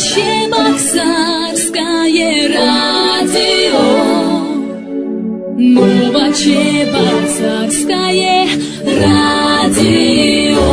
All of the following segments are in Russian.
Новочебоксарское радио. Новочебоксарское радио.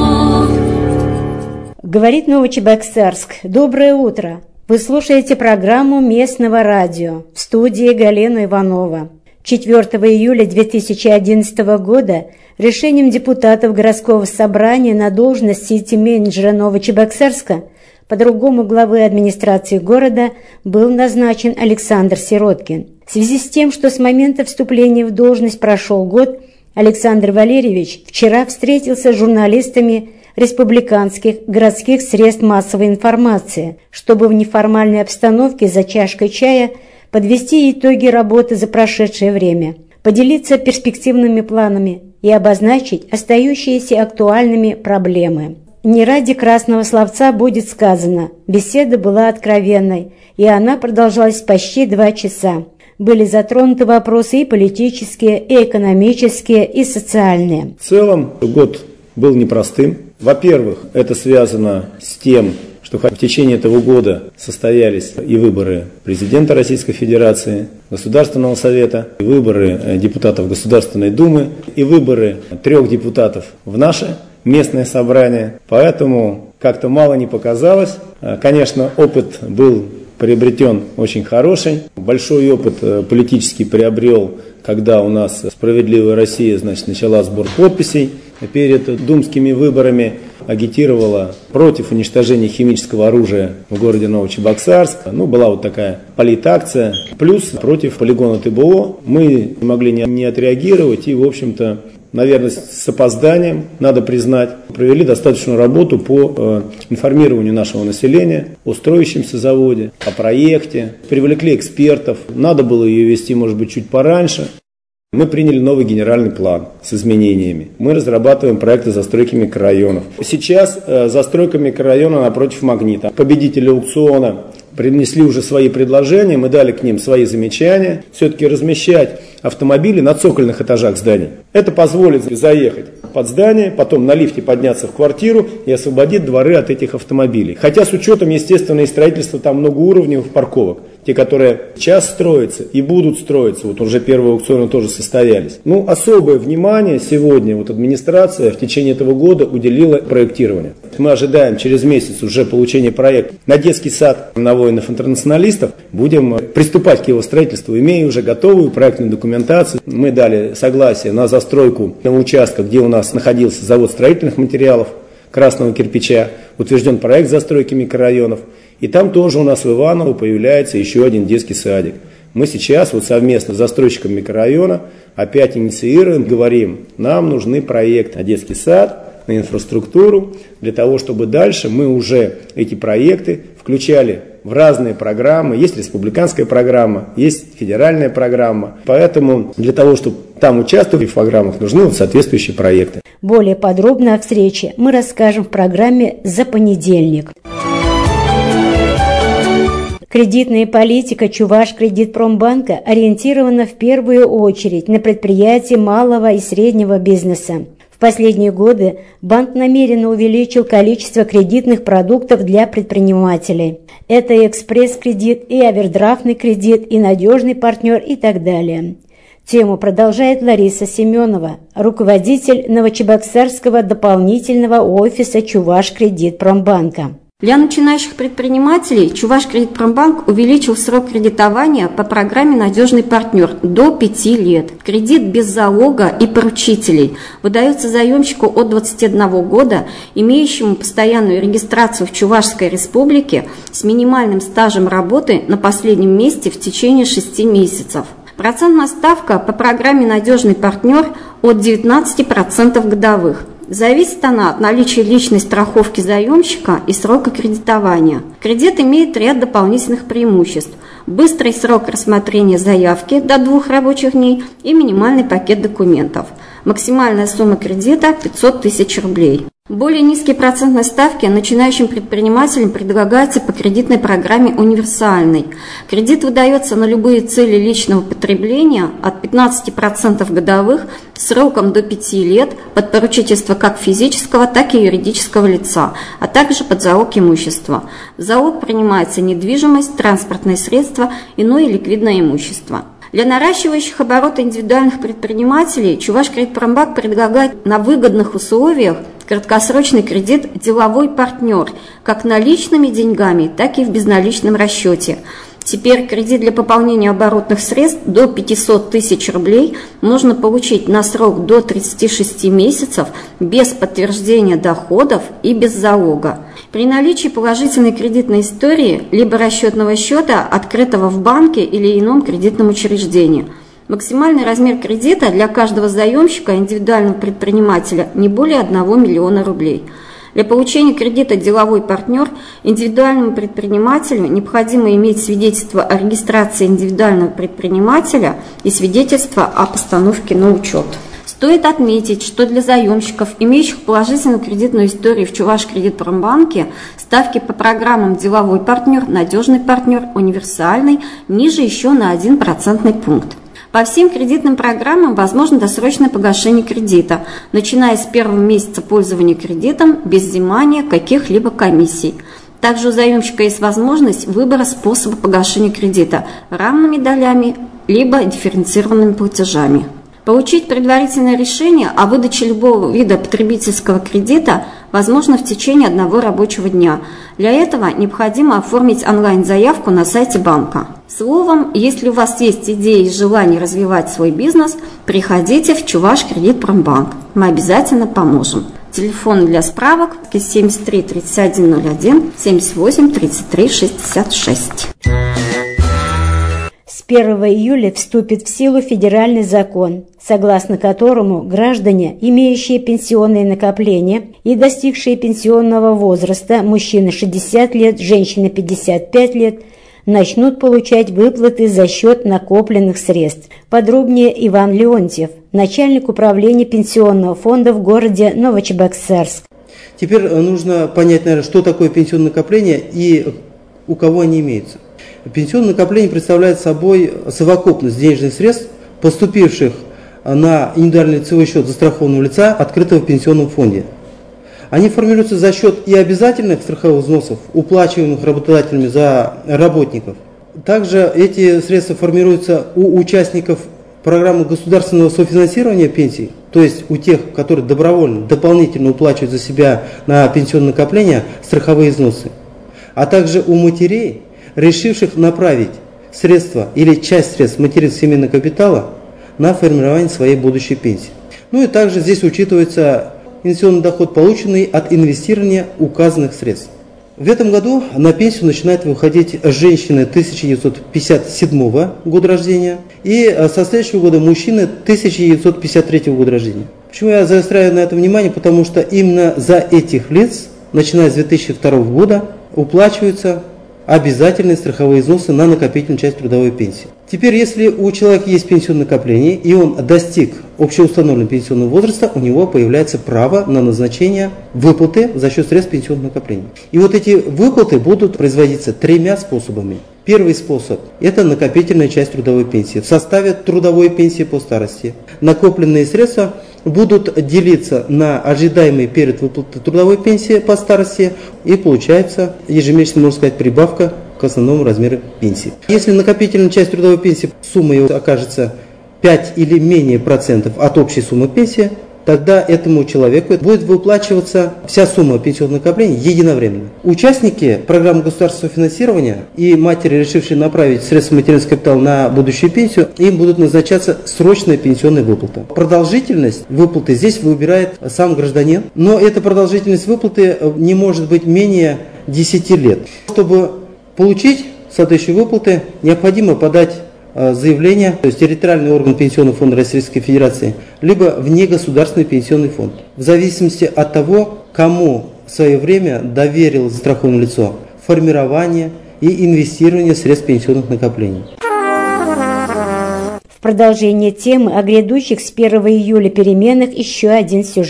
Говорит Новочебоксарск. Доброе утро. Вы слушаете программу местного радио. В студии Галина Иванова. 4 июля 2011 года решением депутатов городского собрания на должность сити-менеджера Новочебоксарска, по-другому главы администрации города, был назначен Александр Сироткин. В связи с тем, что с момента вступления в должность прошел год, Александр Валерьевич вчера встретился с журналистами республиканских городских средств массовой информации, чтобы в неформальной обстановке за чашкой чая подвести итоги работы за прошедшее время, поделиться перспективными планами и обозначить остающиеся актуальными проблемы. Не ради красного словца будет сказано, беседа была откровенной, и она продолжалась почти 2 часа. Были затронуты вопросы и политические, и экономические, и социальные. В целом год был непростым. Во-первых, это связано с тем, что в течение этого года состоялись и выборы президента Российской Федерации, Государственного Совета, и выборы депутатов Государственной Думы, и выборы 3 депутатов в наше местное собрание. Поэтому как-то мало не показалось. Конечно, опыт был приобретен очень хороший. Большой опыт политический приобрел, когда у нас «Справедливая Россия» начала сбор подписей перед думскими выборами, агитировала против уничтожения химического оружия в городе Новочебоксарск. Была вот такая политакция. Плюс против полигона ТБО мы не могли не отреагировать и, в общем-то, наверное, с опозданием, надо признать, провели достаточную работу по информированию нашего населения о строящемся заводе, о проекте, привлекли экспертов. Надо было ее вести, может быть, чуть пораньше. Мы приняли новый генеральный план с изменениями. Мы разрабатываем проекты застройки микрорайонов. Сейчас застройка микрорайона напротив Магнита. Победители аукциона принесли уже свои предложения, мы дали к ним свои замечания. Все-таки размещать автомобили на цокольных этажах зданий. Это позволит заехать под здание, потом на лифте подняться в квартиру и освободить дворы от этих автомобилей. Хотя с учетом, естественно, и строительства там многоуровневых парковок. Те, которые сейчас строятся и будут строиться, вот уже первые аукционы тоже состоялись. Особое внимание сегодня администрация в течение этого года уделила проектированию. Мы ожидаем через месяц уже получения проекта на детский сад на воинов-интернационалистов. Будем приступать к его строительству, имея уже готовую проектную документацию. Мы дали согласие на застройку на участках, где у нас находился завод строительных материалов красного кирпича, утвержден проект застройки микрорайонов. И там тоже у нас в Иваново появляется еще один детский садик. Мы сейчас совместно с застройщиком микрорайона опять инициируем, говорим, нам нужны проекты на детский сад, на инфраструктуру, для того, чтобы дальше мы уже эти проекты включали в разные программы. Есть республиканская программа, есть федеральная программа. Поэтому для того, чтобы там участвовать в программах, нужны соответствующие проекты. Более подробно о встрече мы расскажем в программе «За понедельник». Кредитная политика Чувашкредитпромбанка ориентирована в первую очередь на предприятия малого и среднего бизнеса. В последние годы банк намеренно увеличил количество кредитных продуктов для предпринимателей. Это и экспресс-кредит, и овердрафтный кредит, и надежный партнер и так далее. Тему продолжает Лариса Семенова, руководитель Новочебоксарского дополнительного офиса Чувашкредитпромбанка. Для начинающих предпринимателей Чувашкредитпромбанк увеличил срок кредитования по программе «Надежный партнер» до 5 лет. Кредит без залога и поручителей выдается заемщику от 21 года, имеющему постоянную регистрацию в Чувашской республике с минимальным стажем работы на последнем месте в течение 6 месяцев. Процентная ставка по программе «Надежный партнер» от 19% годовых. Зависит она от наличия личной страховки заемщика и срока кредитования. Кредит имеет ряд дополнительных преимуществ. Быстрый срок рассмотрения заявки до 2 рабочих дней и минимальный пакет документов. Максимальная сумма кредита – 500 тысяч рублей. Более низкие процентные ставки начинающим предпринимателям предлагаются по кредитной программе «Универсальный». Кредит выдается на любые цели личного потребления от 15% годовых сроком до 5 лет под поручительство как физического, так и юридического лица, а также под залог имущества. В залог принимается недвижимость, транспортные средства, иное ликвидное имущество. Для наращивающих обороты индивидуальных предпринимателей Чувашкредитпромбанк предлагает на выгодных условиях краткосрочный кредит «Деловой партнер» как наличными деньгами, так и в безналичном расчете. Теперь кредит для пополнения оборотных средств до 500 тысяч рублей можно получить на срок до 36 месяцев без подтверждения доходов и без залога. При наличии положительной кредитной истории либо расчетного счета, открытого в банке или ином кредитном учреждении. Максимальный размер кредита для каждого заемщика индивидуального предпринимателя не более 1 миллиона рублей. Для получения кредита «Деловой партнер» индивидуальному предпринимателю необходимо иметь свидетельство о регистрации индивидуального предпринимателя и свидетельство о постановке на учет. Стоит отметить, что для заемщиков, имеющих положительную кредитную историю в Чувашкредитпромбанке, ставки по программам «Деловой партнер», «Надежный партнер», «Универсальный» ниже еще на 1 процентный пункт. По всем кредитным программам возможно досрочное погашение кредита, начиная с первого месяца пользования кредитом без взимания каких-либо комиссий. Также у заемщика есть возможность выбора способа погашения кредита – равными долями либо дифференцированными платежами. Получить предварительное решение о выдаче любого вида потребительского кредита возможно в течение 1 рабочего дня. Для этого необходимо оформить онлайн-заявку на сайте банка. Словом, если у вас есть идеи и желание развивать свой бизнес, приходите в Чувашкредитпромбанк. Мы обязательно поможем. Телефон для справок 73 3101 78 33 66. С 1 июля вступит в силу федеральный закон, согласно которому граждане, имеющие пенсионные накопления и достигшие пенсионного возраста, мужчины 60 лет, женщины 55 лет, начнут получать выплаты за счет накопленных средств. Подробнее Иван Леонтьев, начальник управления пенсионного фонда в городе Новочебоксарск. Теперь нужно понять, наверное, что такое пенсионное накопление и у кого они имеются. Пенсионное накопление представляет собой совокупность денежных средств, поступивших на индивидуальный лицевой счет застрахованного лица, открытого в пенсионном фонде. Они формируются за счет и обязательных страховых взносов, уплачиваемых работодателями за работников. Также эти средства формируются у участников программы государственного софинансирования пенсий, то есть у тех, которые добровольно, дополнительно уплачивают за себя на пенсионное накопление страховые взносы, а также у матерей, решивших направить средства или часть средств материнского семейного капитала на формирование своей будущей пенсии. Ну и также здесь учитывается инвестиционный доход, полученный от инвестирования указанных средств. В этом году на пенсию начинают выходить женщины 1957 года рождения и со следующего года мужчины 1953 года рождения. Почему я заостряю на это внимание? Потому что именно за этих лиц, начиная с 2002 года, уплачиваются обязательные страховые взносы на накопительную часть трудовой пенсии. Теперь, если у человека есть пенсионное накопление и он достиг общеустановленного пенсионного возраста, у него появляется право на назначение выплаты за счет средств пенсионного накопления. И вот эти выплаты будут производиться 3 способами. Первый способ – это накопительная часть трудовой пенсии в составе трудовой пенсии по старости. Накопленные средства будут делиться на ожидаемый период выплаты трудовой пенсии по старости, и получается ежемесячно, можно сказать, прибавка к основному размеру пенсии. Если накопительная часть трудовой пенсии, сумма ее окажется 5 или менее процентов от общей суммы пенсии, тогда этому человеку будет выплачиваться вся сумма пенсионного накопления единовременно. Участники программы государственного финансирования и матери, решившие направить средства материнского капитала на будущую пенсию, им будут назначаться срочная пенсионная выплата. Продолжительность выплаты здесь выбирает сам гражданин, но эта продолжительность выплаты не может быть менее 10 лет. Чтобы получить соответствующие выплаты, необходимо подать заявление, то есть территориальный орган Пенсионного фонда Российской Федерации, либо внегосударственный пенсионный фонд. В зависимости от того, кому в свое время доверило застрахованное лицо формирование и инвестирование средств пенсионных накоплений. В продолжение темы о грядущих с 1 июля переменах еще один сюжет.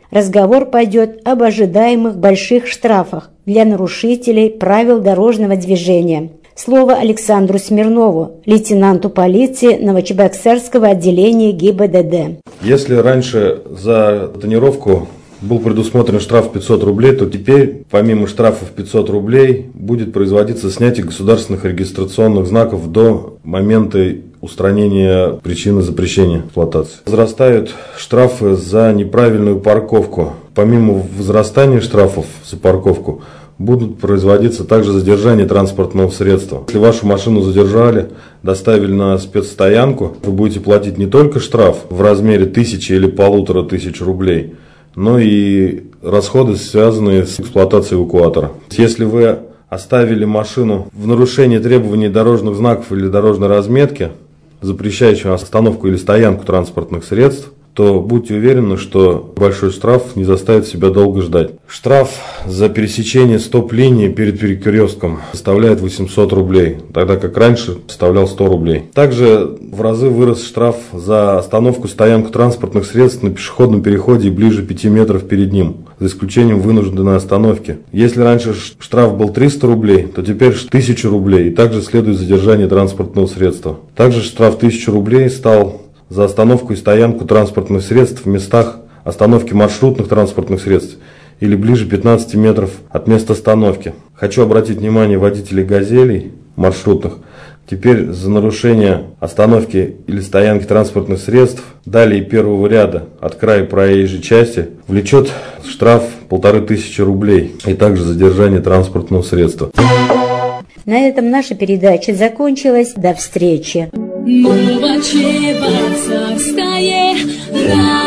Разговор пойдет об ожидаемых больших штрафах для нарушителей правил дорожного движения. Слово Александру Смирнову, лейтенанту полиции Новочебоксарского отделения ГИБДД. Если раньше за тонировку был предусмотрен штраф 500 рублей, то теперь, помимо штрафов 500 рублей, будет производиться снятие государственных регистрационных знаков до момента устранения причины запрещения эксплуатации. Возрастают штрафы за неправильную парковку. Помимо возрастания штрафов за парковку, будут производиться также задержание транспортного средства. Если вашу машину задержали, доставили на спецстоянку, вы будете платить не только штраф в размере 1000 или 1500 рублей, но и расходы, связанные с эксплуатацией эвакуатора. Если вы оставили машину в нарушении требований дорожных знаков или дорожной разметки, запрещающих остановку или стоянку транспортных средств, то будьте уверены, что большой штраф не заставит себя долго ждать. Штраф за пересечение стоп-линии перед перекрестком составляет 800 рублей, тогда как раньше составлял 100 рублей. Также в разы вырос штраф за остановку-стоянку транспортных средств на пешеходном переходе и ближе 5 метров перед ним, за исключением вынужденной остановки. Если раньше штраф был 300 рублей, то теперь 1000 рублей, и также следует задержание транспортного средства. Также штраф 1000 рублей стал за остановку и стоянку транспортных средств в местах остановки маршрутных транспортных средств или ближе 15 метров от места остановки. Хочу обратить внимание водителей «Газелей» маршрутных. Теперь за нарушение остановки или стоянки транспортных средств далее первого ряда от края проезжей части влечет штраф 1500 рублей и также задержание транспортного средства. На этом наша передача закончилась. До встречи. Новочебоксарское радио.